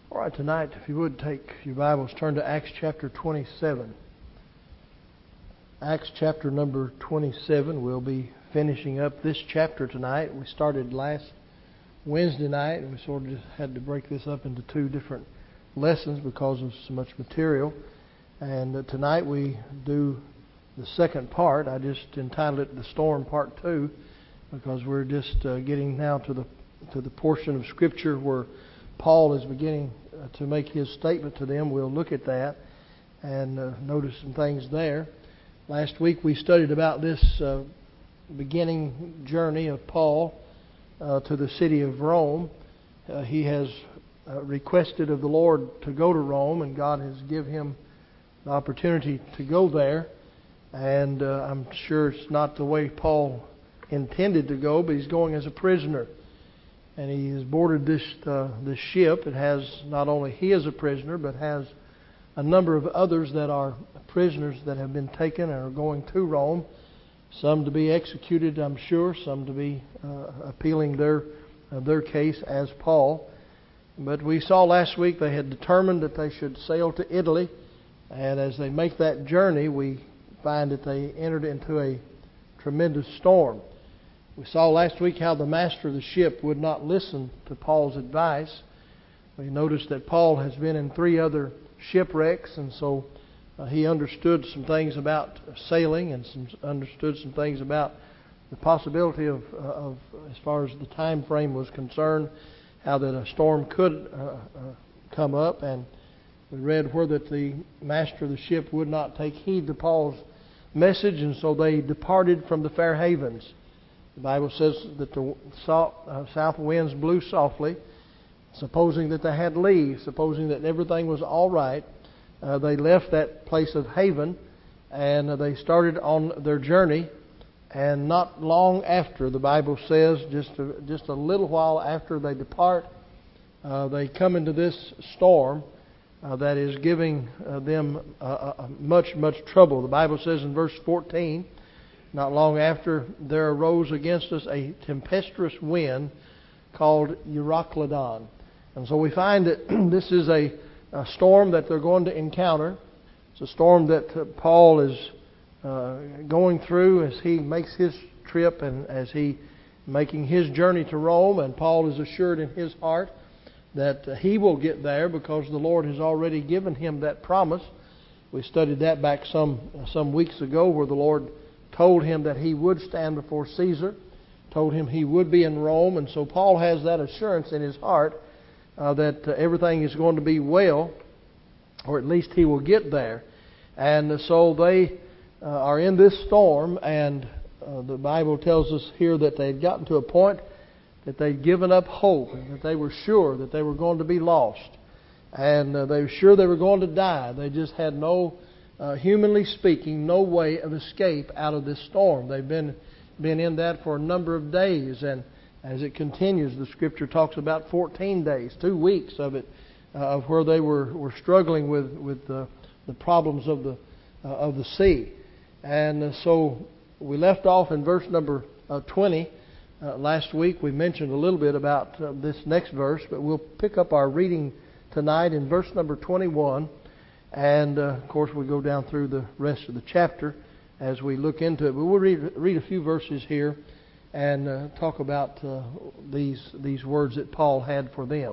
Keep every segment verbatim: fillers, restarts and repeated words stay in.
All right, tonight, if you would take your Bibles, turn to Acts chapter twenty-seven. Acts chapter number twenty-seven. We'll be finishing up this chapter tonight. We started last Wednesday night, and we sort of just had to break this up into two different lessons because of so much material. And uh, tonight we do the second part. I just entitled it "The Storm Part Two" because we're just uh, getting now to the to the portion of Scripture where Paul is beginning to make his statement to them. We'll look at that and uh, notice some things there. Last week we studied about this uh, beginning journey of Paul uh, to the city of Rome. Uh, he has uh, requested of the Lord to go to Rome, and God has given him the opportunity to go there. And uh, I'm sure it's not the way Paul intended to go, but he's going as a prisoner. And he has boarded this uh, this ship. It has not only he as a prisoner, but has a number of others that are prisoners that have been taken and are going to Rome. Some to be executed, I'm sure. Some to be uh, appealing their uh, their case as Paul. But we saw last week they had determined that they should sail to Italy. And as they make that journey, we find that they entered into a tremendous storm. We saw last week how the master of the ship would not listen to Paul's advice. We noticed that Paul has been in three other shipwrecks, and so uh, he understood some things about sailing and some understood some things about the possibility of, uh, of as far as the time frame was concerned, how that a storm could uh, uh, come up. And we read where that the master of the ship would not take heed to Paul's message, and so they departed from the fair havens. The Bible says that the south winds blew softly, supposing that they had leave, supposing that everything was all right. Uh, they left that place of haven, and uh, they started on their journey. And not long after, the Bible says, just a, just a little while after they depart, uh, they come into this storm uh, that is giving uh, them uh, uh, much, much trouble. The Bible says in verse fourteen, "Not long after, there arose against us a tempestuous wind called Euroclydon." And so we find that this is a, a storm that they're going to encounter. It's a storm that uh, Paul is uh, going through as he makes his trip and as he making his journey to Rome. And Paul is assured in his heart that uh, he will get there because the Lord has already given him that promise. We studied that back some some weeks ago, where the Lord told him that he would stand before Caesar, told him he would be in Rome. And so Paul has that assurance in his heart uh, that uh, everything is going to be well, or at least he will get there. And uh, so they uh, are in this storm, and uh, the Bible tells us here that they had gotten to a point that they'd given up hope, and that they were sure that they were going to be lost. And uh, they were sure they were going to die. They just had no Uh, humanly speaking, no way of escape out of this storm. They've been been in that for a number of days, and as it continues, the Scripture talks about fourteen days, two weeks of it, uh, of where they were, were struggling with with the, the problems of the uh, of the sea. And uh, so we left off in verse number uh, twenty. Uh, last week we mentioned a little bit about uh, this next verse, but we'll pick up our reading tonight in verse number twenty-one. And, uh, of course, we'll go down through the rest of the chapter as we look into it. But we'll read, read a few verses here and uh, talk about uh, these these words that Paul had for them.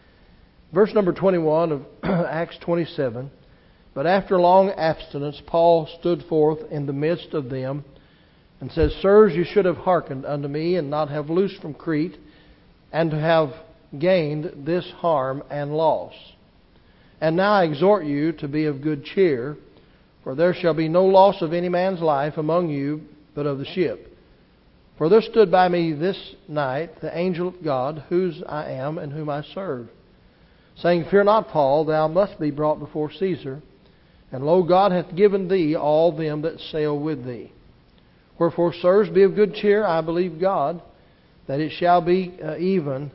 Verse number twenty-one of Acts twenty-seven. "But after long abstinence, Paul stood forth in the midst of them and says, Sirs, you should have hearkened unto me, and not have loosed from Crete, and to have gained this harm and loss. And now I exhort you to be of good cheer, for there shall be no loss of any man's life among you, but of the ship. For there stood by me this night the angel of God, whose I am and whom I serve, saying, Fear not, Paul, thou must be brought before Caesar. And lo, God hath given thee all them that sail with thee. Wherefore, sirs, be of good cheer. I believe God, that it shall be uh, even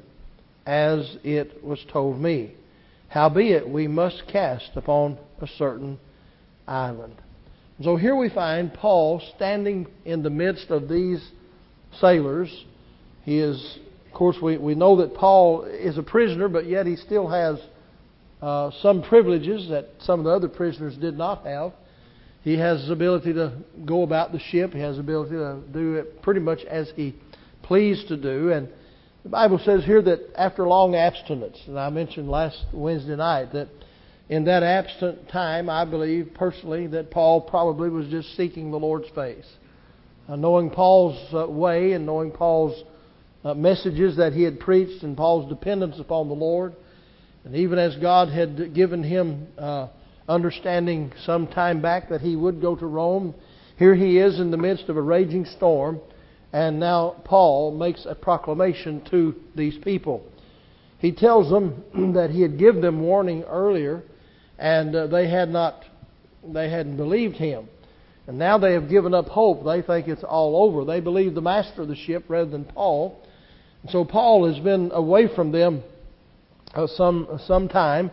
as it was told me. Howbeit, we must cast upon a certain island." So here we find Paul standing in the midst of these sailors. He is, of course, we, we know that Paul is a prisoner, but yet he still has uh, some privileges that some of the other prisoners did not have. He has the ability to go about the ship. He has the ability to do it pretty much as he pleased to do. And the Bible says here that after long abstinence, and I mentioned last Wednesday night that in that absent time, I believe personally that Paul probably was just seeking the Lord's face. Uh, knowing Paul's uh, way and knowing Paul's uh, messages that he had preached and Paul's dependence upon the Lord. And even as God had given him uh, understanding some time back that he would go to Rome, here he is in the midst of a raging storm. And now Paul makes a proclamation to these people. He tells them that he had given them warning earlier, and uh, they had not, they hadn't believed him. And now they have given up hope. They think it's all over. They believe the master of the ship rather than Paul. And so Paul has been away from them uh, some some time,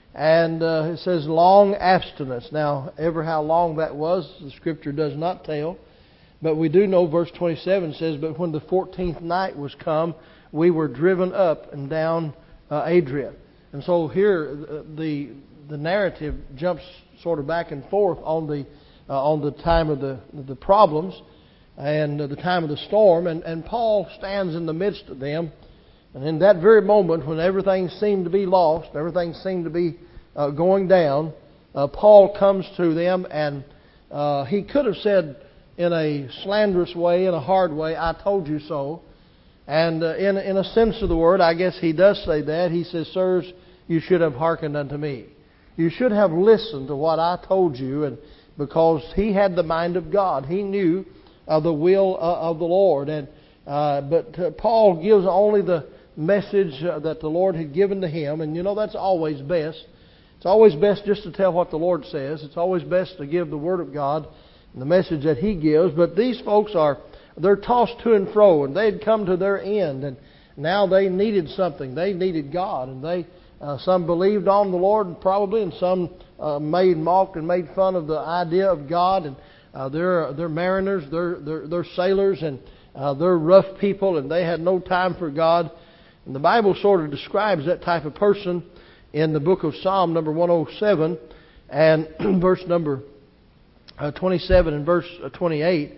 and uh, it says long abstinence. Now, ever how long that was, the Scripture does not tell. But we do know verse twenty-seven says, "But when the fourteenth night was come, we were driven up and down uh, Adria." And so here the the narrative jumps sort of back and forth on the uh, on the time of the the problems and uh, the time of the storm, and, and Paul stands in the midst of them, and in that very moment when everything seemed to be lost, everything seemed to be uh, going down, uh, Paul comes to them, and uh, he could have said in a slanderous way, in a hard way, "I told you so." And uh, in, in a sense of the word, I guess he does say that. He says, "Sirs, you should have hearkened unto me. You should have listened to what I told you." And because he had the mind of God, he knew uh, the will uh, of the Lord. And uh, but uh, Paul gives only the message uh, that the Lord had given to him. And you know, that's always best. It's always best just to tell what the Lord says. It's always best to give the Word of God and the message that He gives. But these folks are, they're tossed to and fro, and they'd come to their end, and now they needed something. They needed God, and they uh, some believed on the Lord probably, and some uh, made mocked and made fun of the idea of God. And uh, they're they're mariners, they're they're, they're sailors, and uh, they're rough people, and they had no time for God. And the Bible sort of describes that type of person in the book of Psalm number one oh seven and verse number Uh, twenty-seven and verse twenty-eight,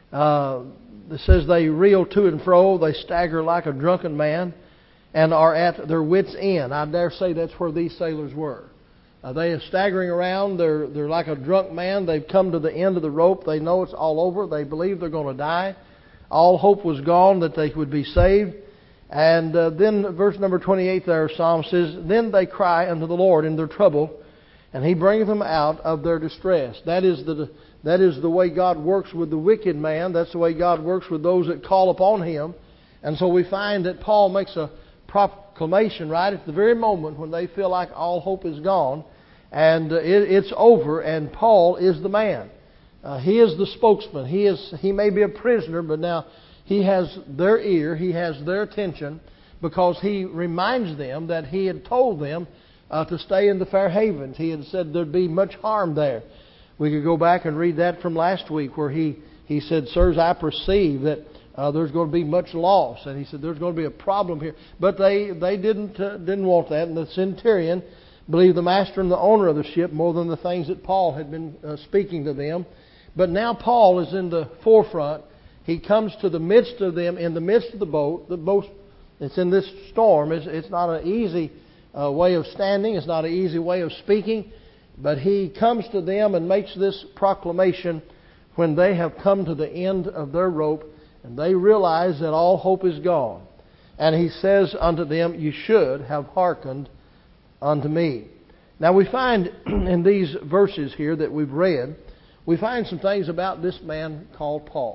uh, it says, "They reel to and fro, they stagger like a drunken man, and are at their wits' end." I dare say that's where these sailors were. Uh, they are staggering around. They're they're like a drunk man. They've come to the end of the rope. They know it's all over. They believe they're going to die. All hope was gone that they would be saved. And uh, then verse number twenty-eight there, Psalm says, "Then they cry unto the Lord in their trouble, and He bringeth them out of their distress." That is the that is the way God works with the wicked man. That's the way God works with those that call upon Him. And so we find that Paul makes a proclamation right at the very moment when they feel like all hope is gone and it, it's over, and Paul is the man. Uh, he is the spokesman. He is he may be a prisoner, but now he has their ear, he has their attention, because he reminds them that he had told them Uh, to stay in the Fair Havens. He had said there'd be much harm there. We could go back and read that from last week, where he, he said, "Sirs, I perceive that uh, there's going to be much loss." And he said there's going to be a problem here. But they they didn't uh, didn't want that. And the centurion believed the master and the owner of the ship more than the things that Paul had been uh, speaking to them. But now Paul is in the forefront. He comes to the midst of them, in the midst of the boat. The boat, it's in this storm. It's, it's not an easy Uh, way of standing. It's not an easy way of speaking, but he comes to them and makes this proclamation when they have come to the end of their rope and they realize that all hope is gone. And he says unto them, "You should have hearkened unto me." Now we find in these verses here that we've read, we find some things about this man called Paul.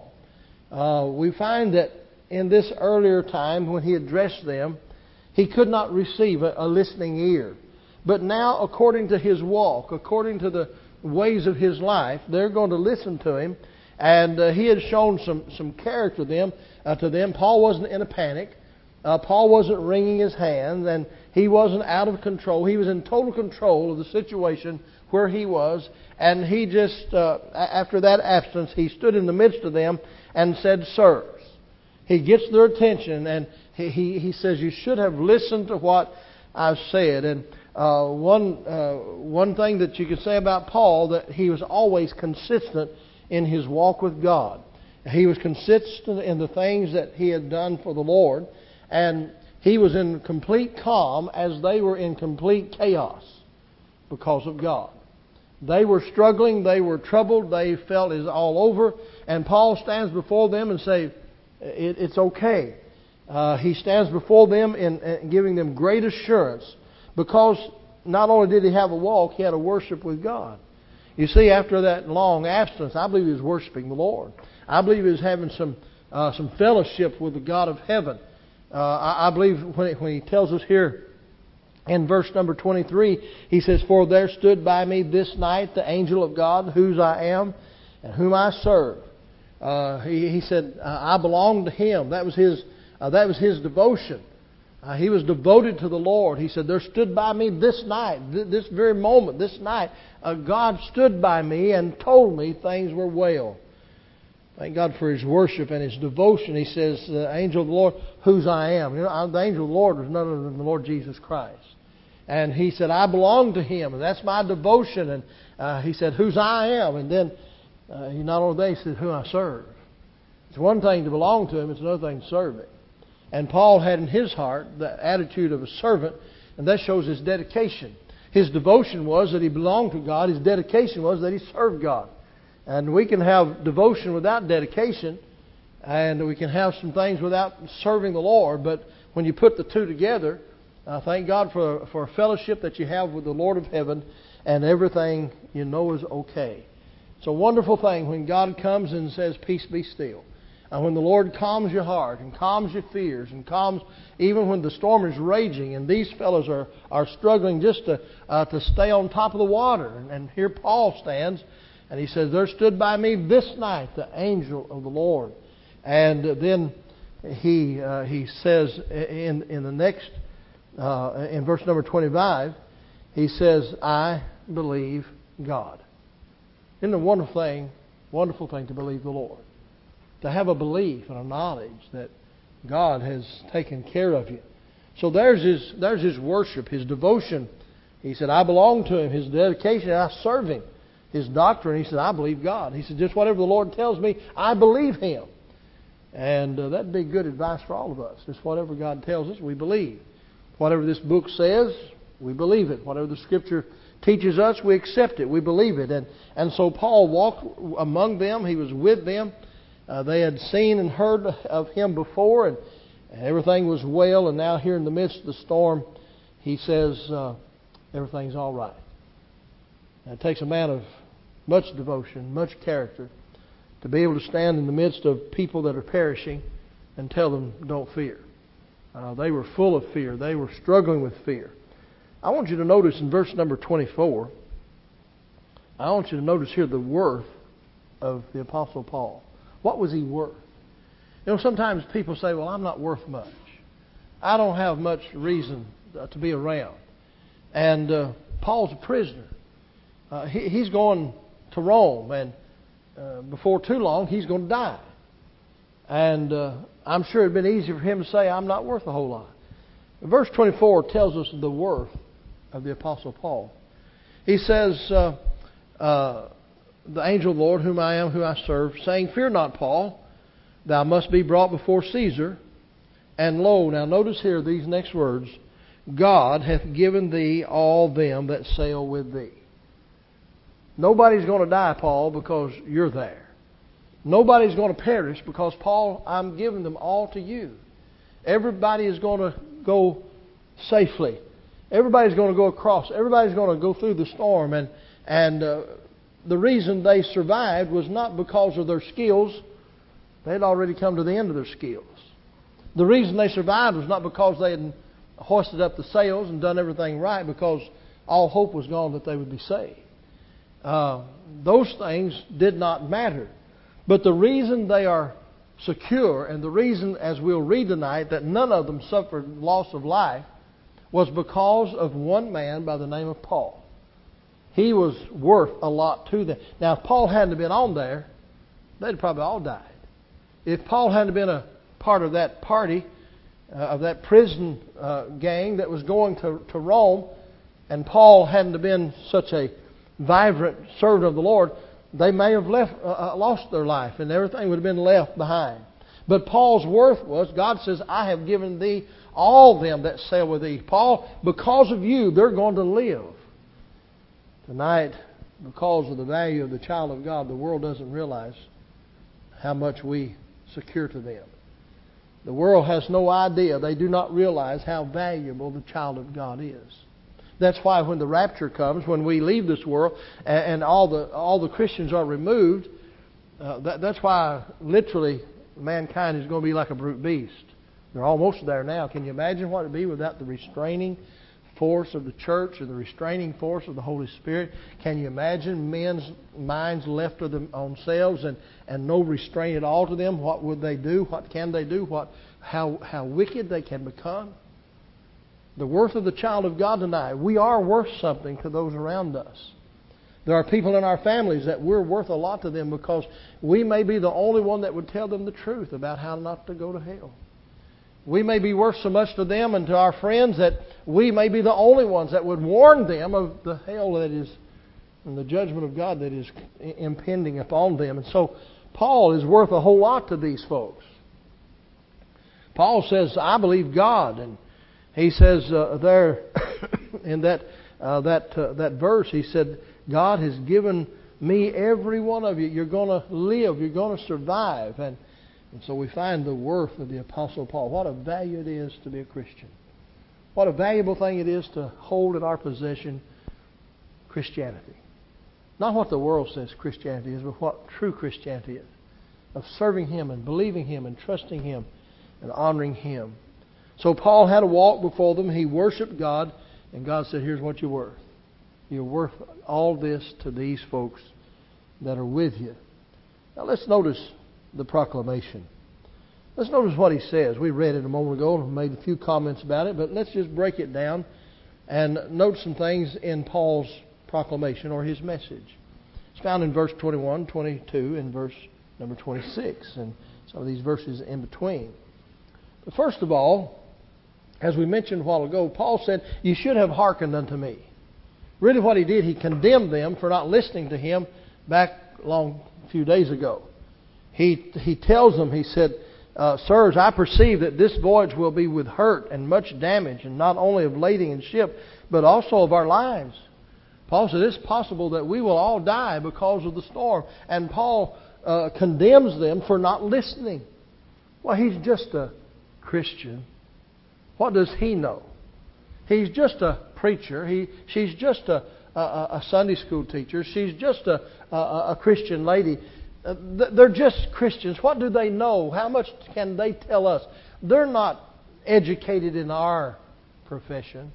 Uh, we find that in this earlier time when he addressed them, he could not receive a, a listening ear. But now, according to his walk, according to the ways of his life, they're going to listen to him. And uh, he had shown some, some character them, uh, to them. Paul wasn't in a panic. Uh, Paul wasn't wringing his hands, and he wasn't out of control. He was in total control of the situation where he was. And he just, uh, after that absence, he stood in the midst of them and said, "Sirs." He gets their attention, and He, he, he says, "You should have listened to what I've said." And uh, one uh, one thing that you could say about Paul, that he was always consistent in his walk with God. He was consistent in the things that he had done for the Lord, and he was in complete calm as they were in complete chaos because of God. They were struggling, they were troubled, they felt it's all over, and Paul stands before them and says, it, it's okay. Uh, he stands before them in, in giving them great assurance, because not only did he have a walk, he had a worship with God. You see, after that long absence, I believe he was worshiping the Lord. I believe he was having some uh, some fellowship with the God of heaven. Uh, I, I believe when, when he tells us here in verse number twenty-three, he says, "For there stood by me this night the angel of God, whose I am and whom I serve." Uh, he, he said, "I belong to him." That was his. Uh, that was his devotion. Uh, he was devoted to the Lord. He said, "There stood by me this night, th- this very moment, this night, uh, God stood by me and told me things were well." Thank God for his worship and his devotion. He says, "The angel of the Lord, whose I am." You know, the angel of the Lord was none other than the Lord Jesus Christ. And he said, "I belong to him, and that's my devotion." And uh, he said, "Whose I am." And then uh, he not only that, he said, "Who I serve." It's one thing to belong to him; it's another thing to serve him. And Paul had in his heart the attitude of a servant, and that shows his dedication. His devotion was that he belonged to God. His dedication was that he served God. And we can have devotion without dedication, and we can have some things without serving the Lord. But when you put the two together, uh, thank God for, for a fellowship that you have with the Lord of heaven, and everything you know is okay. It's a wonderful thing when God comes and says, "Peace, be still." And when the Lord calms your heart and calms your fears and calms even when the storm is raging, and these fellows are, are struggling just to uh, to stay on top of the water. And, and here Paul stands and he says, "There stood by me this night the angel of the Lord." And then he uh, he says in in the next uh, in verse number twenty-five, he says, "I believe God." Isn't it a wonderful thing, wonderful thing to believe the Lord? To have a belief and a knowledge that God has taken care of you. So there's his there's his worship, his devotion. He said, "I belong to him." His dedication, "I serve him." His doctrine, he said, "I believe God." He said, "Just whatever the Lord tells me, I believe him." And uh, that'd be good advice for all of us. Just whatever God tells us, we believe. Whatever this book says, we believe it. Whatever the Scripture teaches us, we accept it. We believe it. And, and so Paul walked among them. He was with them. Uh, they had seen and heard of him before, and everything was well. And now here in the midst of the storm, he says, uh, everything's all right. And it takes a man of much devotion, much character, to be able to stand in the midst of people that are perishing and tell them, "Don't fear." Uh, they were full of fear. They were struggling with fear. I want you to notice in verse number twenty-four, I want you to notice here the worth of the Apostle Paul. What was he worth? You know, sometimes people say, "Well, I'm not worth much. I don't have much reason to be around." And uh, Paul's a prisoner. Uh, he, he's going to Rome, and uh, before too long, he's going to die. And uh, I'm sure it would have been easy for him to say, "I'm not worth a whole lot." Verse twenty-four tells us the worth of the Apostle Paul. He says, uh, uh, "The angel of the Lord, whom I am, who I serve, saying, Fear not, Paul, thou must be brought before Caesar. And lo," now notice here these next words, "God hath given thee all them that sail with thee." Nobody's going to die, Paul, because you're there. Nobody's going to perish because, Paul, I'm giving them all to you. Everybody is going to go safely. Everybody's going to go across. Everybody's going to go through the storm. And, and uh, the reason they survived was not because of their skills. They'd already come to the end of their skills. The reason they survived was not because they had hoisted up the sails and done everything right, because all hope was gone that they would be saved. Uh, those things did not matter. But the reason they are secure, and the reason, as we'll read tonight, that none of them suffered loss of life, was because of one man by the name of Paul. He was worth a lot to them. Now, if Paul hadn't been on there, they'd probably all died. If Paul hadn't been a part of that party, uh, of that prison uh, gang that was going to, to Rome, and Paul hadn't been such a vibrant servant of the Lord, they may have left, uh, lost their life, and everything would have been left behind. But Paul's worth was, God says, I have given thee all them that sail with thee. Paul, because of you, they're going to live. Tonight, because of the value of the child of God, the world doesn't realize how much we secure to them. The world has no idea. They do not realize how valuable the child of God is. That's why when the rapture comes, when we leave this world and, and all the all the Christians are removed, uh, that, that's why literally mankind is going to be like a brute beast. They're almost there now. Can you imagine what it would be without the restraining force of the church or the restraining force of the Holy Spirit? Can you imagine men's minds left to themselves and, and no restraint at all to them? What would they do? What can they do? What how how wicked they can become? The worth of the child of God tonight. We are worth something to those around us. There are people in our families that we're worth a lot to them because we may be the only one that would tell them the truth about how not to go to hell. We may be worth so much to them and to our friends that we may be the only ones that would warn them of the hell that is and the judgment of God that is impending upon them. And so Paul is worth a whole lot to these folks. Paul says, I believe God. And he says uh, there in that uh, that uh, that verse, he said, God has given me every one of you. You're going to live. You're going to survive. And And so we find the worth of the Apostle Paul. What a value it is to be a Christian. What a valuable thing it is to hold in our possession Christianity. Not what the world says Christianity is, but what true Christianity is. Of serving Him and believing Him and trusting Him and honoring Him. So Paul had a walk before them. He worshiped God. And God said, here's what you're worth. You're worth all this to these folks that are with you. Now let's notice the proclamation. Let's notice what he says. We read it a moment ago and made a few comments about it, but let's just break it down and note some things in Paul's proclamation or his message. It's found in verse twenty-one, twenty-two, and verse number twenty-six, and some of these verses in between. But first of all, as we mentioned a while ago, Paul said, you should have hearkened unto me. Really what he did, he condemned them for not listening to him back a long few days ago. He he tells them, he said, uh, Sirs, I perceive that this voyage will be with hurt and much damage, and not only of lading and ship, but also of our lives. Paul said it's possible that we will all die because of the storm. And Paul uh, condemns them for not listening. Well, he's just a Christian. What does he know? He's just a preacher. He she's just a, a, a Sunday school teacher. She's just a, a, a Christian lady. They're just Christians. What do they know? How much can they tell us? They're not educated in our profession.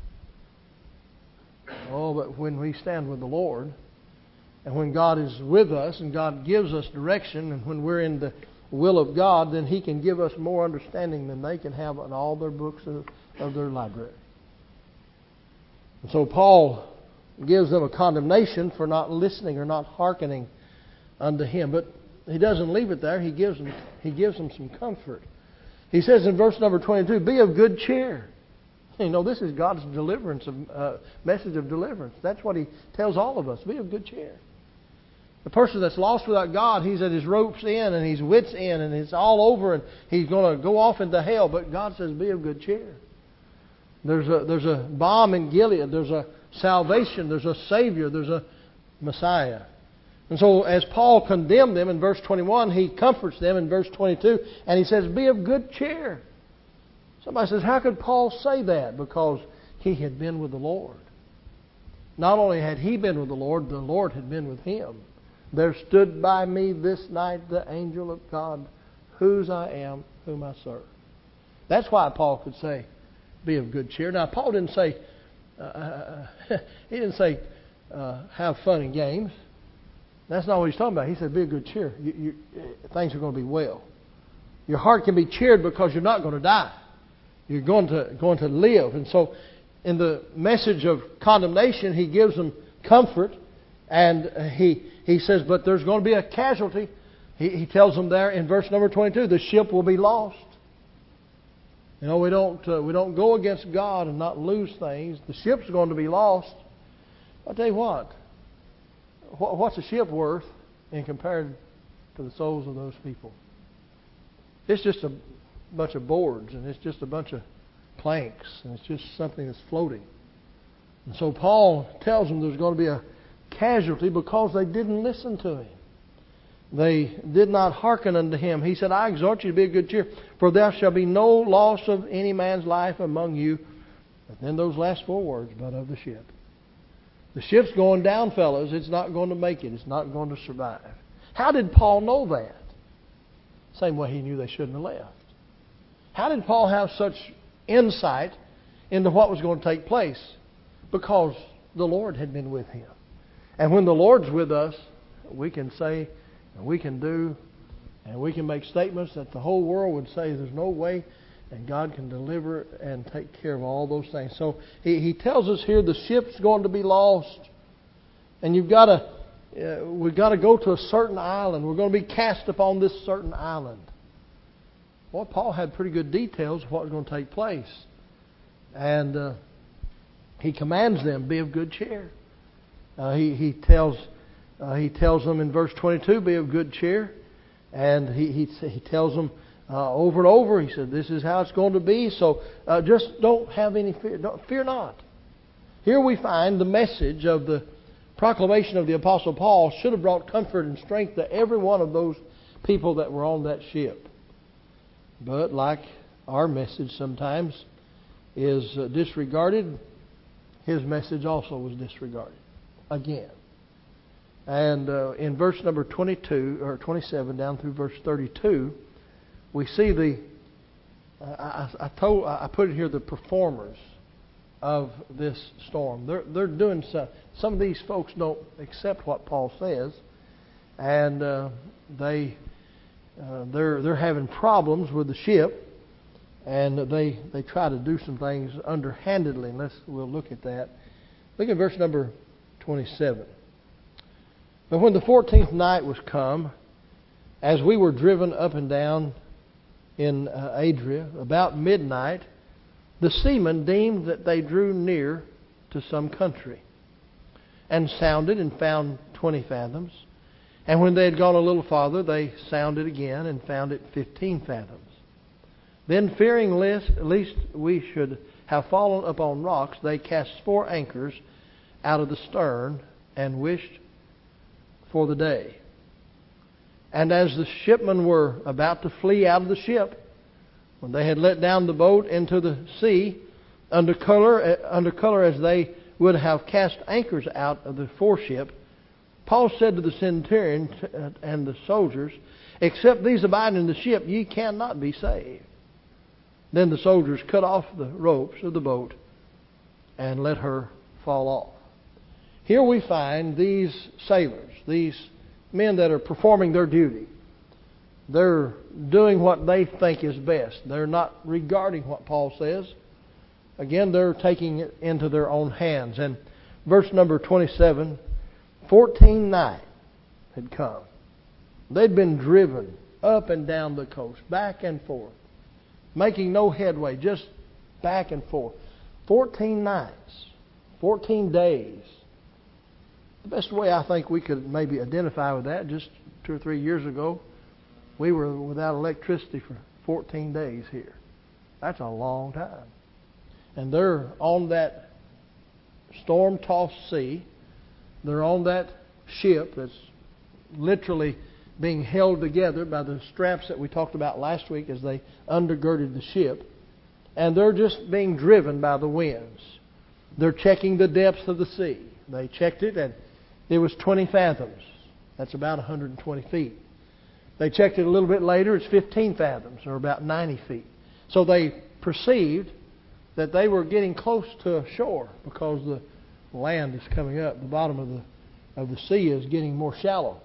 Oh, but when we stand with the Lord, and when God is with us, and God gives us direction, and when we're in the will of God, then He can give us more understanding than they can have in all their books of, of their library. And so Paul gives them a condemnation for not listening or not hearkening unto Him. But he doesn't leave it there. He gives them, he gives them some comfort. He says in verse number twenty-two, be of good cheer. You know, this is God's deliverance, uh, message of deliverance. That's what He tells all of us. Be of good cheer. The person that's lost without God, he's at his ropes end and his wits end and it's all over and he's going to go off into hell. But God says, be of good cheer. There's a, there's a balm in Gilead. There's a salvation. There's a Savior. There's a Messiah. And so as Paul condemned them in verse twenty-one, he comforts them in verse twenty-two. And he says, be of good cheer. Somebody says, how could Paul say that? Because he had been with the Lord. Not only had he been with the Lord, the Lord had been with him. There stood by me this night the angel of God, whose I am, whom I serve. That's why Paul could say, be of good cheer. Now, Paul didn't say, uh, he didn't say, uh, have fun and games. That's not what he's talking about. He said, be of good cheer. You, you, things are going to be well. Your heart can be cheered because you're not going to die. You're going to going to live. And so, in the message of condemnation, he gives them comfort. And he he says, but there's going to be a casualty. He, he tells them there in verse number twenty-two, the ship will be lost. You know, we don't uh, we don't go against God and not lose things. The ship's going to be lost. I'll tell you what. What's a ship worth in compared to the souls of those people? It's just a bunch of boards, and it's just a bunch of planks, and it's just something that's floating. And so Paul tells them there's going to be a casualty because they didn't listen to him. They did not hearken unto him. He said, I exhort you to be of good cheer, for there shall be no loss of any man's life among you. And then those last four words, but of the ship. The ship's going down, fellas. It's not going to make it. It's not going to survive. How did Paul know that? Same way he knew they shouldn't have left. How did Paul have such insight into what was going to take place? Because the Lord had been with him. And when the Lord's with us, we can say, and we can do, and we can make statements that the whole world would say there's no way, and God can deliver and take care of all those things. So he, he tells us here the ship's going to be lost, and you've got to, uh, we've got to go to a certain island. We're going to be cast upon this certain island. Well, Paul had pretty good details of what was going to take place, and uh, he commands them, be of good cheer. Uh, he he tells. Uh, he tells them in verse twenty-two, be of good cheer. And he he, he tells them uh, over and over, he said, this is how it's going to be. So uh, just don't have any fear. Don't, fear not. Here we find the message of the proclamation of the Apostle Paul should have brought comfort and strength to every one of those people that were on that ship. But like our message sometimes is uh, disregarded, his message also was disregarded again. And uh, in verse number twenty-two or twenty-seven down through verse thirty-two, we see the uh, I, I told I put it here the performers of this storm. They're they're doing some. Some of these folks don't accept what Paul says, and uh, they uh, they're they're having problems with the ship, and they they try to do some things underhandedly. And let's we'll look at that. Look at verse number twenty-seven. But when the fourteenth night was come, as we were driven up and down in uh, Adria, about midnight, the seamen deemed that they drew near to some country, and sounded and found twenty fathoms. And when they had gone a little farther, they sounded again and found it fifteen fathoms. Then, fearing lest, lest we should have fallen upon rocks, they cast four anchors out of the stern and wished for the day. And as the shipmen were about to flee out of the ship, when they had let down the boat into the sea, under color, under color as they would have cast anchors out of the foreship, Paul said to the centurion and the soldiers, except these abide in the ship, ye cannot be saved. Then the soldiers cut off the ropes of the boat and let her fall off. Here we find these sailors, these men that are performing their duty. They're doing what they think is best. They're not regarding what Paul says. Again, they're taking it into their own hands. And verse number twenty-seven, fourteen nights had come. They'd been driven up and down the coast, back and forth, making no headway, just back and forth. fourteen nights, fourteen days. The best way I think we could maybe identify with that, just two or three years ago, we were without electricity for fourteen days here. That's a long time. And they're on that storm-tossed sea. They're on that ship that's literally being held together by the straps that we talked about last week as they undergirded the ship. And they're just being driven by the winds. They're checking the depths of the sea. They checked it and it was twenty fathoms. That's about one hundred twenty feet. They checked it a little bit later. It's fifteen fathoms, or about ninety feet. So they perceived that they were getting close to shore because the land is coming up. The bottom of the of the sea is getting more shallow.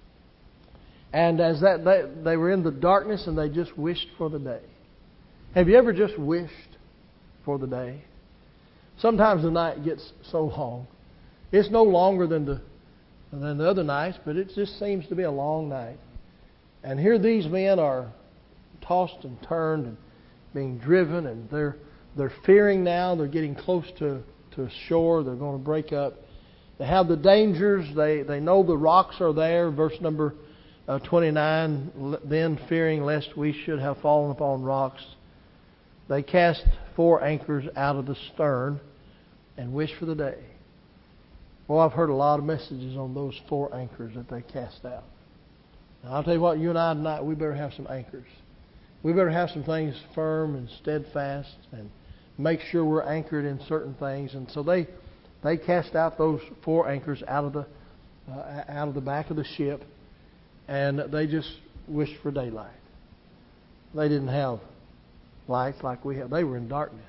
And as that they, they were in the darkness and they just wished for the day. Have you ever just wished for the day? Sometimes the night gets so long. It's no longer than the than the other nights, but it just seems to be a long night. And here these men are tossed and turned, and being driven, and they're they're fearing now. They're getting close to, to shore. They're going to break up. They have the dangers. They they know the rocks are there. Verse number uh, twenty-nine, then fearing lest we should have fallen upon rocks, they cast four anchors out of the stern and wish for the day. Well, I've heard a lot of messages on those four anchors that they cast out. Now, I'll tell you what, you and I tonight, we better have some anchors. We better have some things firm and steadfast and make sure we're anchored in certain things. And so they they cast out those four anchors out of the uh, out of the back of the ship, and they just wished for daylight. They didn't have lights like we have. They were in darkness.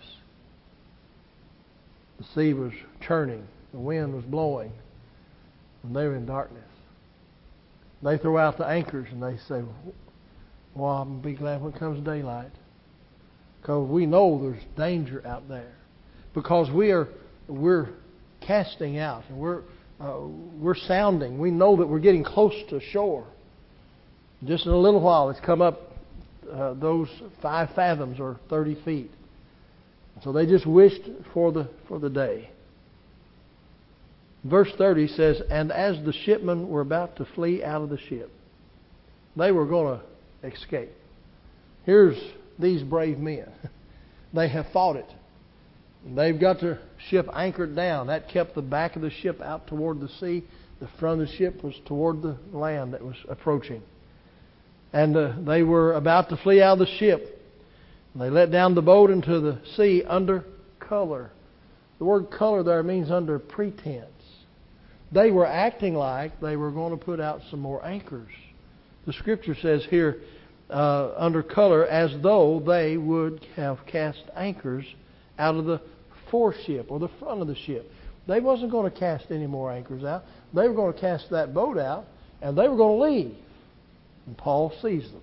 The sea was churning. The wind was blowing. And they were in darkness. They throw out the anchors and they say, well, I'm going to be glad when it comes daylight. Because we know there's danger out there. Because we are, we're casting out. And we're, uh, we're sounding. We know that we're getting close to shore. Just in a little while, it's come up uh, those five fathoms or thirty feet. So they just wished for the for the day. Verse thirty says, and as the shipmen were about to flee out of the ship, they were going to escape. Here's these brave men. They have fought it. They've got their ship anchored down. That kept the back of the ship out toward the sea. The front of the ship was toward the land that was approaching. And uh, they were about to flee out of the ship. They let down the boat into the sea under color. The word color there means under pretense. They were acting like they were going to put out some more anchors. The Scripture says here, uh, under color, as though they would have cast anchors out of the foreship or the front of the ship. They wasn't going to cast any more anchors out. They were going to cast that boat out, and they were going to leave. And Paul sees them.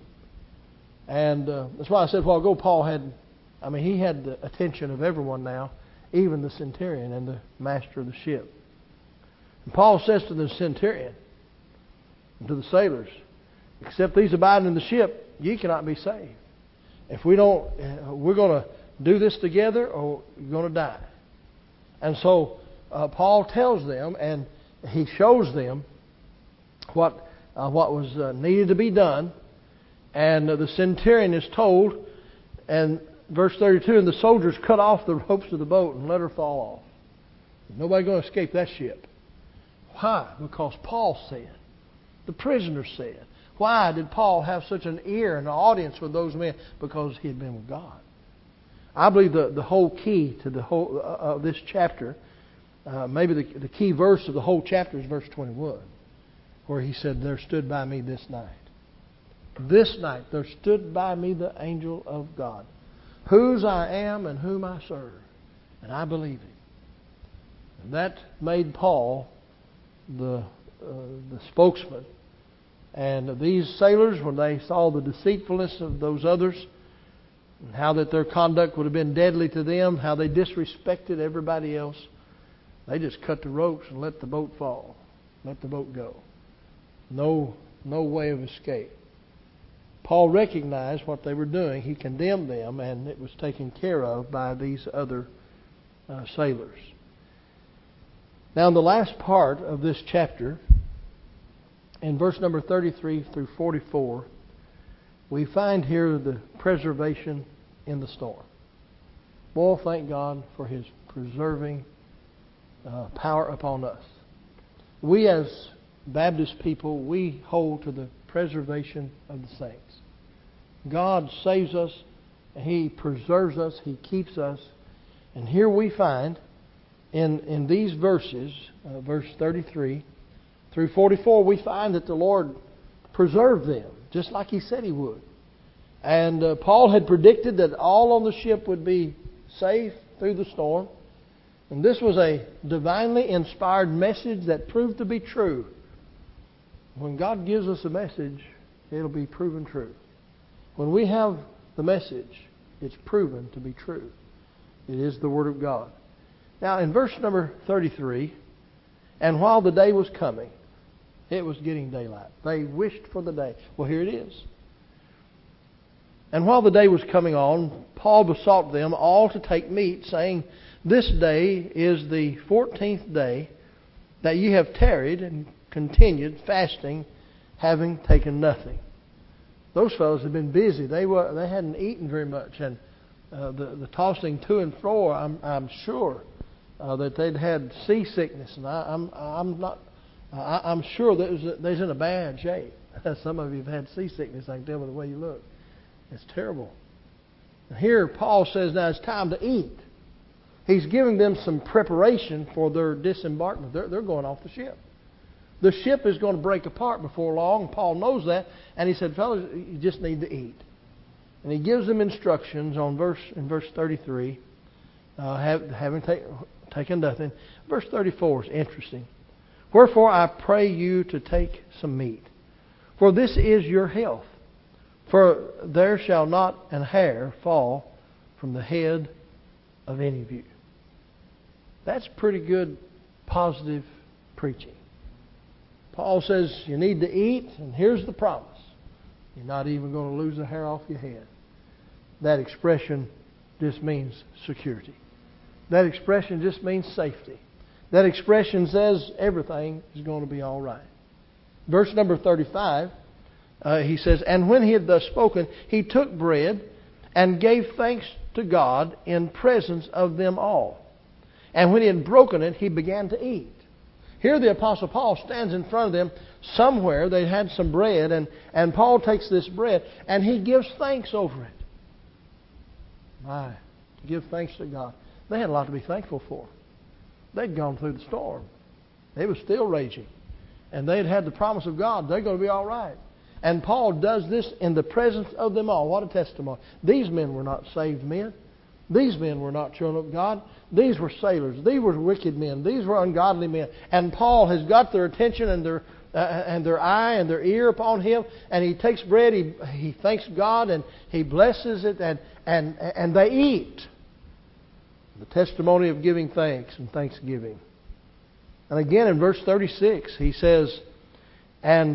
And uh, that's why I said a while ago, Paul had, I mean, he had the attention of everyone now, even the centurion and the master of the ship. And Paul says to the centurion and to the sailors, except these abide in the ship, ye cannot be saved. If we don't, uh, we're going to do this together or you're going to die. And so uh, Paul tells them, and he shows them what uh, what was uh, needed to be done. And uh, the centurion is told, and verse thirty-two, and the soldiers cut off the ropes of the boat and let her fall off. Nobody's going to escape that ship. Why? Because Paul said. The prisoner said. Why did Paul have such an ear and an audience with those men? Because he had been with God. I believe the, the whole key to the whole uh, of this chapter, uh, maybe the, the key verse of the whole chapter is verse twenty-one, where he said, there stood by me this night. This night there stood by me the angel of God, whose I am and whom I serve. And I believe him. And that made Paul the uh, the spokesman. And these sailors, when they saw the deceitfulness of those others, and how that their conduct would have been deadly to them, how they disrespected everybody else, they just cut the ropes and let the boat fall. Let the boat go. No, no way of escape. Paul recognized what they were doing. He condemned them, and it was taken care of by these other uh, sailors. Now, in the last part of this chapter, in verse number thirty-three through forty-four, we find here the preservation in the storm. Boy, thank God for His preserving uh, power upon us. We as Baptist people, we hold to the preservation of the saints. God saves us, He preserves us, He keeps us. And here we find in, in these verses, uh, verse thirty-three through forty-four, we find that the Lord preserved them, just like He said He would. And uh, Paul had predicted that all on the ship would be safe through the storm. And this was a divinely inspired message that proved to be true. When God gives us a message, it'll be proven true. When we have the message, it's proven to be true. It is the Word of God. Now, in verse number thirty-three, and while the day was coming, it was getting daylight. They wished for the day. Well, here it is. And while the day was coming on, Paul besought them all to take meat, saying, This day is the fourteenth day that ye have tarried and continued fasting, having taken nothing. Those fellows had been busy. They were they hadn't eaten very much, and uh, the the tossing to and fro. I'm I'm sure uh, that they'd had seasickness, and I, I'm I'm not. I, I'm sure that was, they're in a bad shape. Some of you have had seasickness. I can tell by the way you look. It's terrible. And here Paul says now it's time to eat. He's giving them some preparation for their disembarkment. They're, they're going off the ship. The ship is going to break apart before long. Paul knows that. And he said, fellas, you just need to eat. And he gives them instructions on verse in verse thirty-three, uh, have, having take, taken nothing. Verse thirty-four is interesting. Wherefore I pray you to take some meat, for this is your health. For there shall not an hair fall from the head of any of you. That's pretty good, positive preaching. Paul says you need to eat, and here's the promise. You're not even going to lose a hair off your head. That expression just means security. That expression just means safety. That expression says everything is going to be all right. Verse number thirty-five, uh, he says, And when he had thus spoken, he took bread and gave thanks to God in presence of them all. And when he had broken it, he began to eat. Here the Apostle Paul stands in front of them. Somewhere they had some bread, and, and Paul takes this bread and he gives thanks over it. My, to give thanks to God. They had a lot to be thankful for. They'd gone through the storm. It was still raging. And they had had the promise of God. They're going to be all right. And Paul does this in the presence of them all. What a testimony. These men were not saved men. These men were not children of God. These were sailors. These were wicked men. These were ungodly men. And Paul has got their attention and their uh, and their eye and their ear upon him. And he takes bread. He he thanks God and he blesses it. And and and they eat. The testimony of giving thanks and thanksgiving. And again in verse thirty-six he says, And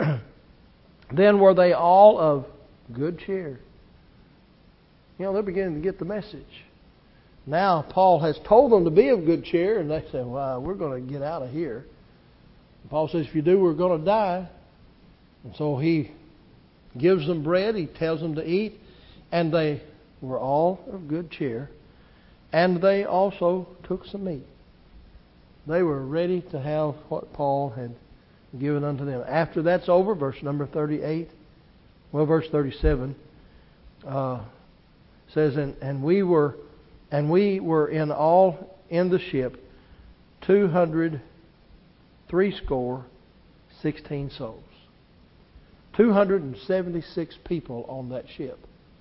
then were they all of good cheer. You know, they're beginning to get the message. Now, Paul has told them to be of good cheer, and they say, well, we're going to get out of here. And Paul says, if you do, we're going to die. And so he gives them bread, he tells them to eat, and they were all of good cheer. And they also took some meat. They were ready to have what Paul had given unto them. After that's over, verse number thirty-eight, well, verse thirty-seven, uh, says, and, and we were and we were in all in the ship two hundred threescore sixteen souls. Two hundred and seventy-six people on that ship.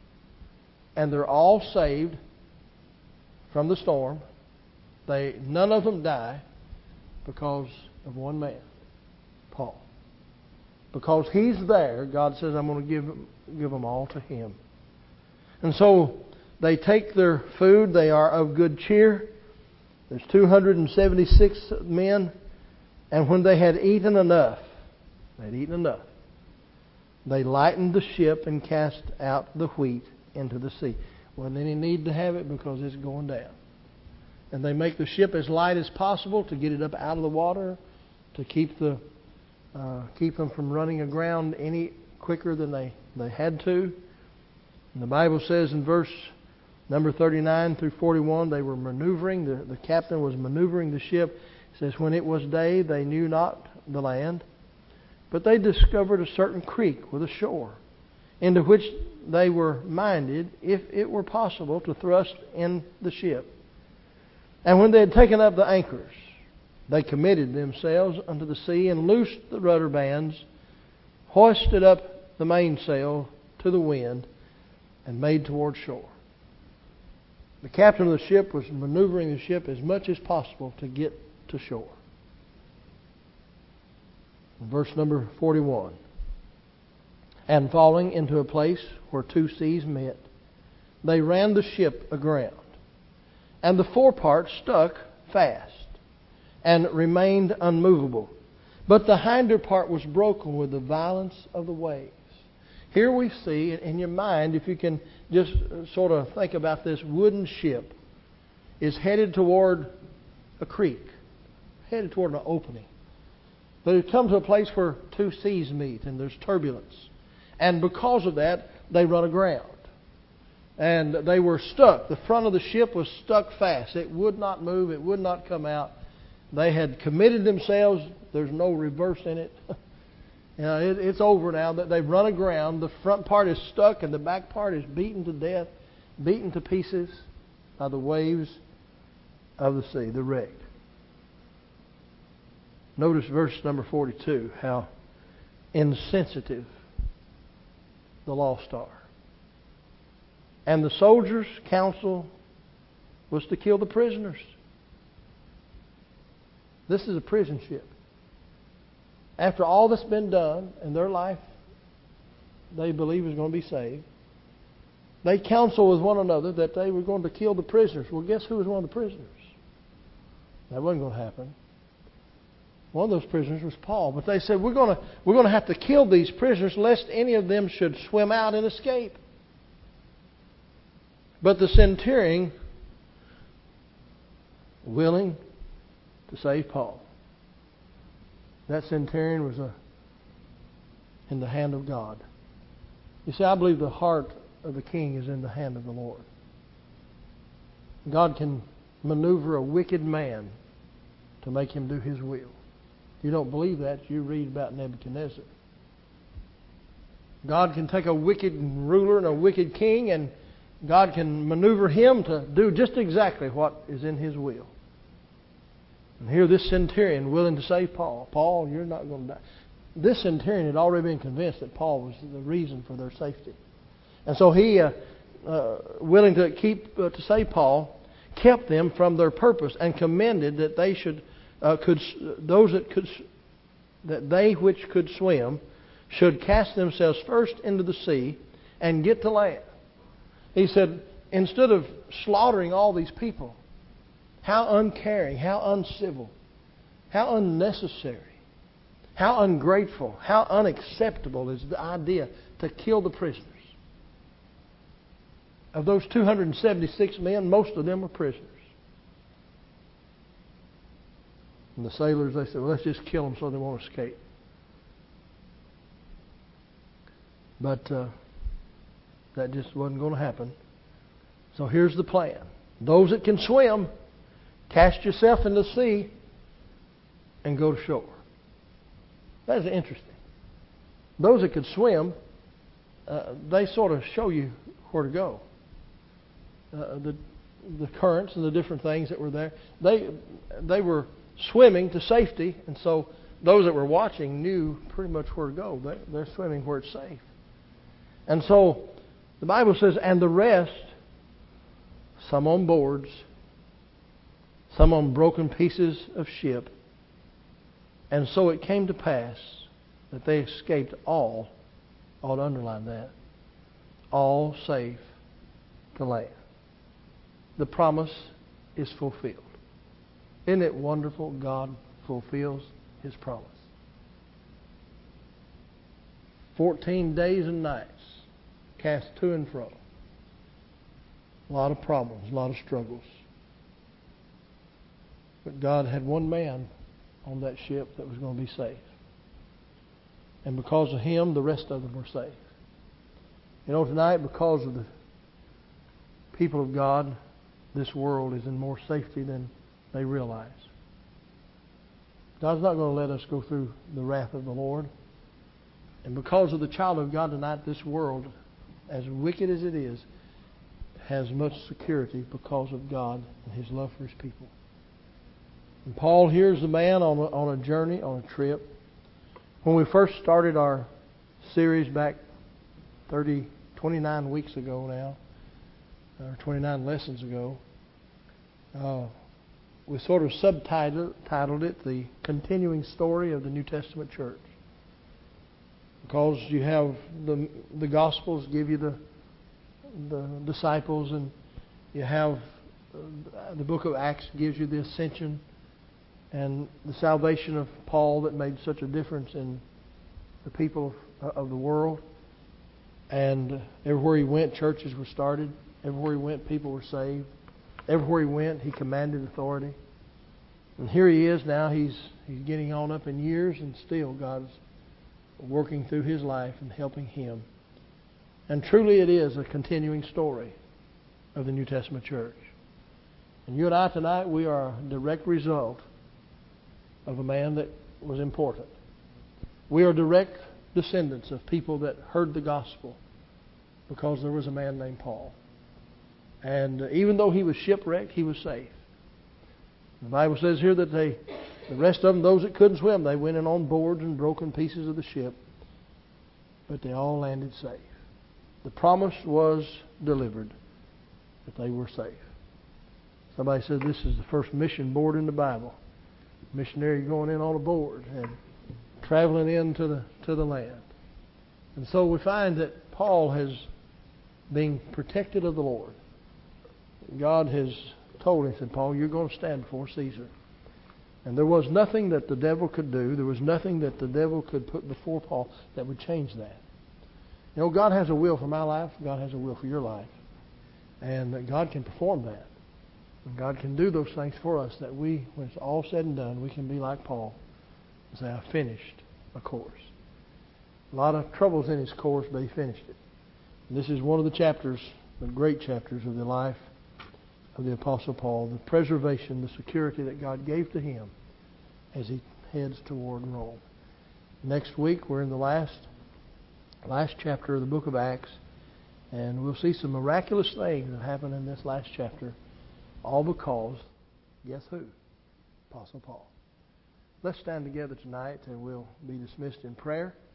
And they're all saved from the storm. They none of them die because of one man, Paul. Because he's there, God says, I'm going to give them, give them all to him. And so they take their food. They are of good cheer. There's two hundred seventy-six men. And when they had eaten enough, they'd eaten enough, they lightened the ship and cast out the wheat into the sea. Wasn't any need to have it because it's going down. And they make the ship as light as possible to get it up out of the water, to keep the uh, keep them from running aground any quicker than they, they had to. And the Bible says in verse number thirty-nine through forty-one, they were maneuvering. The, the captain was maneuvering the ship. It says, when it was day, they knew not the land, but they discovered a certain creek with a shore, into which they were minded, if it were possible, to thrust in the ship. And when they had taken up the anchors, they committed themselves unto the sea and loosed the rudder bands, hoisted up the mainsail to the wind, and made toward shore. The captain of the ship was maneuvering the ship as much as possible to get to shore. Verse number forty-one. And falling into a place where two seas met, they ran the ship aground. And the forepart stuck fast, and remained unmovable. But the hinder part was broken with the violence of the waves. Here we see, in your mind, if you can just sort of think about this wooden ship, is headed toward a creek, headed toward an opening. But it comes to a place where two seas meet and there's turbulence. And because of that, they run aground. And they were stuck. The front of the ship was stuck fast. It would not move. It would not come out. They had committed themselves. There's no reverse in it. You know, it, it's over now. That they've run aground. The front part is stuck and the back part is beaten to death, beaten to pieces by the waves of the sea, the wreck. Notice verse number forty-two, how insensitive the lost are. And the soldiers' counsel was to kill the prisoners. This is a prison ship. After all that's been done in their life, they believe is going to be saved. They counsel with one another that they were going to kill the prisoners. Well, guess who was one of the prisoners? That wasn't going to happen. One of those prisoners was Paul. But they said, we're going to, we're going to have to kill these prisoners lest any of them should swim out and escape. But the centurion, willing to save Paul. That centurion was a, in the hand of God. You see, I believe the heart of the king is in the hand of the Lord. God can maneuver a wicked man to make him do His will. If you don't believe that, you read about Nebuchadnezzar. God can take a wicked ruler and a wicked king, and God can maneuver him to do just exactly what is in His will. And here this centurion willing to save Paul. Paul, you're not going to die. This centurion had already been convinced that Paul was the reason for their safety. And so he, uh, uh, willing to keep uh, to save Paul, kept them from their purpose and commended that they should uh, could those that could that they which could swim should cast themselves first into the sea and get to land. He said, instead of slaughtering all these people, how uncaring, how uncivil, how unnecessary, how ungrateful, how unacceptable is the idea to kill the prisoners. Of those two hundred seventy-six men, most of them were prisoners. And the sailors, they said, well, let's just kill them so they won't escape. But uh, that just wasn't going to happen. So here's the plan. Those that can swim, cast yourself in the sea and go to shore. That is interesting. Those that could swim, uh, they sort of show you where to go. Uh, the the currents and the different things that were there. They they were swimming to safety, and so those that were watching knew pretty much where to go. They, they're swimming where it's safe. And so the Bible says, and the rest, some on boards, some on broken pieces of ship. And so it came to pass that they escaped all, I ought to underline that, all safe to land. The promise is fulfilled. Isn't it wonderful? God fulfills His promise. Fourteen days and nights cast to and fro. A lot of problems, a lot of struggles. But God had one man on that ship that was going to be safe. And because of him, the rest of them were safe. You know, tonight, because of the people of God, this world is in more safety than they realize. God's not going to let us go through the wrath of the Lord. And because of the child of God tonight, this world, as wicked as it is, has much security because of God and His love for His people. And Paul here's the man on a, on a journey, on a trip. When we first started our series back thirty, twenty-nine weeks ago now, or twenty-nine lessons ago, uh, we sort of subtitled titled it The Continuing Story of the New Testament Church. Because you have the the Gospels give you the the disciples, and you have uh, the book of Acts gives you the ascension and the salvation of Paul that made such a difference in the people of, of the world. And everywhere he went, churches were started. Everywhere he went, people were saved. Everywhere he went, he commanded authority. And here he is now. He's he's getting on up in years, and still God's working through his life and helping him. And truly it is a continuing story of the New Testament church. And you and I tonight, we are a direct result of a man that was important. We are direct descendants of people that heard the gospel because there was a man named Paul. And even though he was shipwrecked, he was safe. The Bible says here that they, the rest of them, those that couldn't swim, they went in on boards and broken pieces of the ship. But they all landed safe. The promise was delivered, but they were safe. Somebody said this is the first mission board in the Bible. Missionary going in on a board and traveling into the to the land. And so we find that Paul has been protected of the Lord. God has told him, said, Paul, you're going to stand before Caesar. And there was nothing that the devil could do, there was nothing that the devil could put before Paul that would change that. You know, God has a will for my life, God has a will for your life. And that God can perform that. And God can do those things for us that we, when it's all said and done, we can be like Paul and say, I finished a course. A lot of troubles in his course, but he finished it. And this is one of the chapters, the great chapters of the life of the Apostle Paul, the preservation, the security that God gave to him as he heads toward Rome. Next week, we're in the last, last chapter of the book of Acts, and we'll see some miraculous things that happen in this last chapter, all because, guess who? Apostle Paul. Let's stand together tonight, and we'll be dismissed in prayer.